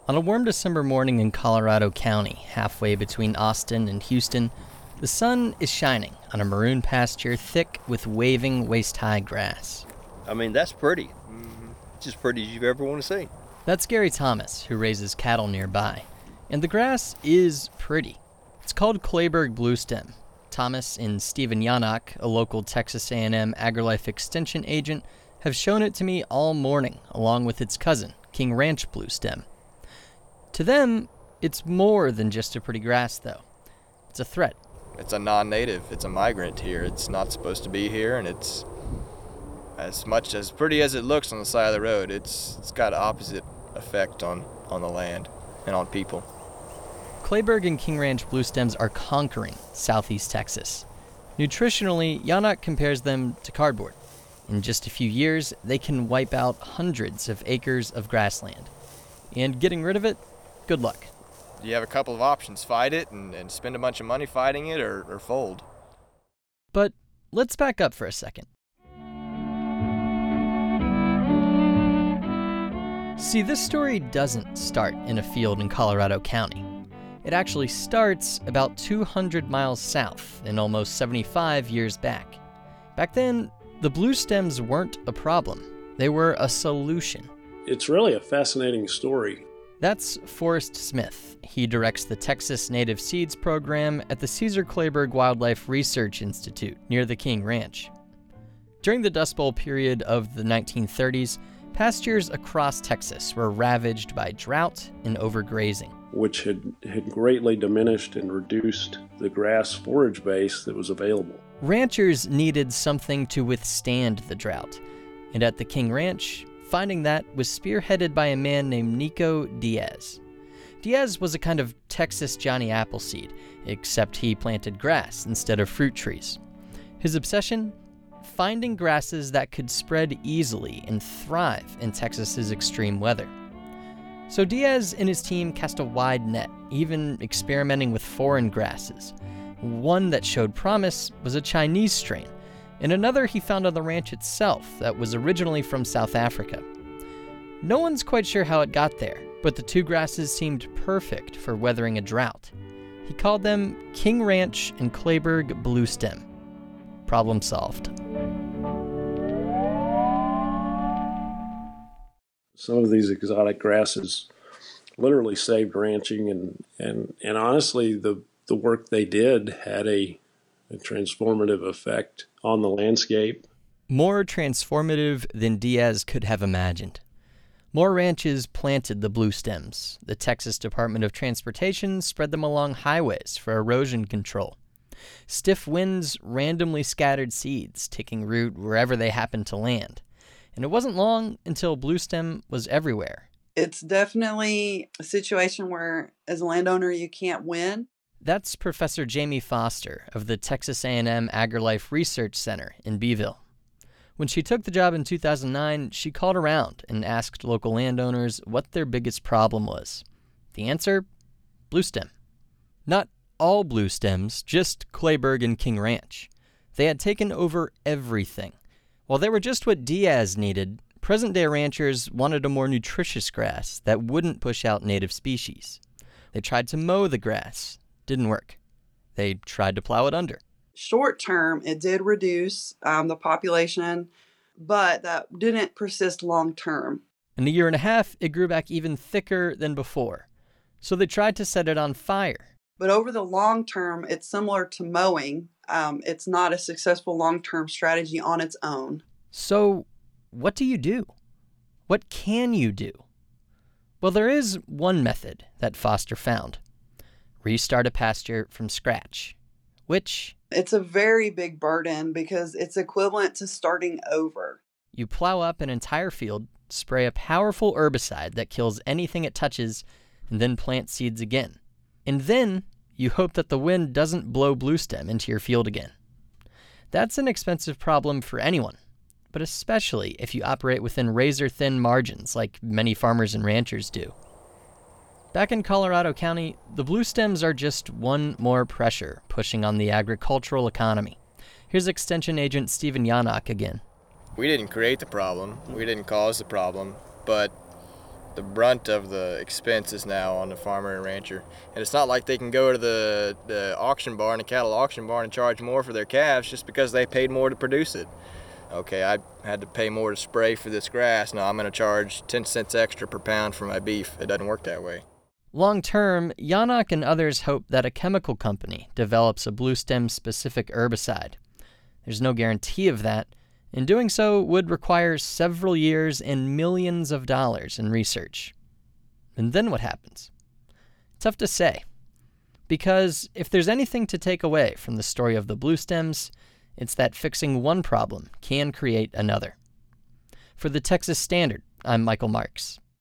On a warm December morning in Colorado County, halfway between Austin and Houston, the sun is shining on a maroon pasture thick with waving waist-high grass. I mean, that's pretty. It's as pretty as you've ever want to see. That's Gary Thomas, who raises cattle nearby. And the grass is pretty. It's called Kleberg Bluestem. Thomas and Stephen Yannock, a local Texas A&M AgriLife Extension agent, have shown it to me all morning, along with its cousin, King Ranch Bluestem. To them, it's more than just a pretty grass, though. It's a threat. It's a non-native. It's a migrant here. It's not supposed to be here, and it's as much as pretty as it looks on the side of the road. It's got an opposite effect on the land and on people. Kleberg and King Ranch bluestems are conquering southeast Texas. Nutritionally, Yannock compares them to cardboard. In just a few years, they can wipe out hundreds of acres of grassland. And getting rid of it, good luck. You have a couple of options. Fight it and spend a bunch of money fighting it or fold. But let's back up for a second. See, this story doesn't start in a field in Colorado County. It actually starts about 200 miles south and almost 75 years back. Back then, the bluestems weren't a problem. They were a solution. It's really a fascinating story. That's Forrest Smith. He directs the Texas Native Seeds program at the Caesar Kleberg Wildlife Research Institute near the King Ranch. During the Dust Bowl period of the 1930s, pastures across Texas were ravaged by drought and overgrazing, which had greatly diminished and reduced the grass forage base that was available. Ranchers needed something to withstand the drought, and at the King Ranch, finding that was spearheaded by a man named Nico Diaz. Diaz was a kind of Texas Johnny Appleseed, except he planted grass instead of fruit trees. His obsession? Finding grasses that could spread easily and thrive in Texas's extreme weather. So Diaz and his team cast a wide net, even experimenting with foreign grasses. One that showed promise was a Chinese strain, and another he found on the ranch itself that was originally from South Africa. No one's quite sure how it got there, but the two grasses seemed perfect for weathering a drought. He called them King Ranch and Kleberg Bluestem. Problem solved. Some of these exotic grasses literally saved ranching, and honestly, the work they did had a transformative effect on the landscape. More transformative than Diaz could have imagined. More ranches planted the bluestems. The Texas Department of Transportation spread them along highways for erosion control. Stiff winds randomly scattered seeds, taking root wherever they happened to land. And it wasn't long until bluestem was everywhere. It's definitely a situation where, as a landowner, you can't win. That's Professor Jamie Foster of the Texas A&M AgriLife Research Center in Beeville. When she took the job in 2009, she called around and asked local landowners what their biggest problem was. The answer? Bluestem. Not all bluestems, just Kleberg and King Ranch. They had taken over everything. While they were just what Diaz needed, present-day ranchers wanted a more nutritious grass that wouldn't push out native species. They tried to mow the grass. Didn't work. They tried to plow it under. Short term, it did reduce the population, but that didn't persist long term. In a year and a half, it grew back even thicker than before. So they tried to set it on fire. But over the long term, it's similar to mowing. It's not a successful long-term strategy on its own. So what do you do? What can you do? Well, there is one method that Foster found. Restart a pasture from scratch, which... It's a very big burden because it's equivalent to starting over. You plow up an entire field, spray a powerful herbicide that kills anything it touches, and then plant seeds again. And then you hope that the wind doesn't blow bluestem into your field again. That's an expensive problem for anyone, but especially if you operate within razor-thin margins like many farmers and ranchers do. Back in Colorado County, the bluestems are just one more pressure pushing on the agricultural economy. Here's Extension Agent Stephen Yannock again. We didn't create the problem. We didn't cause the problem. But the brunt of the expenses now on the farmer and rancher. And it's not like they can go to the auction barn, the cattle auction barn, and charge more for their calves just because they paid more to produce it. Okay, I had to pay more to spray for this grass. Now I'm going to charge 10 cents extra per pound for my beef. It doesn't work that way. Long term, Janak and others hope that a chemical company develops a bluestem-specific herbicide. There's no guarantee of that, and doing so would require several years and millions of dollars in research. And then what happens? Tough to say. Because if there's anything to take away from the story of the bluestems, it's that fixing one problem can create another. For the Texas Standard, I'm Michael Marks.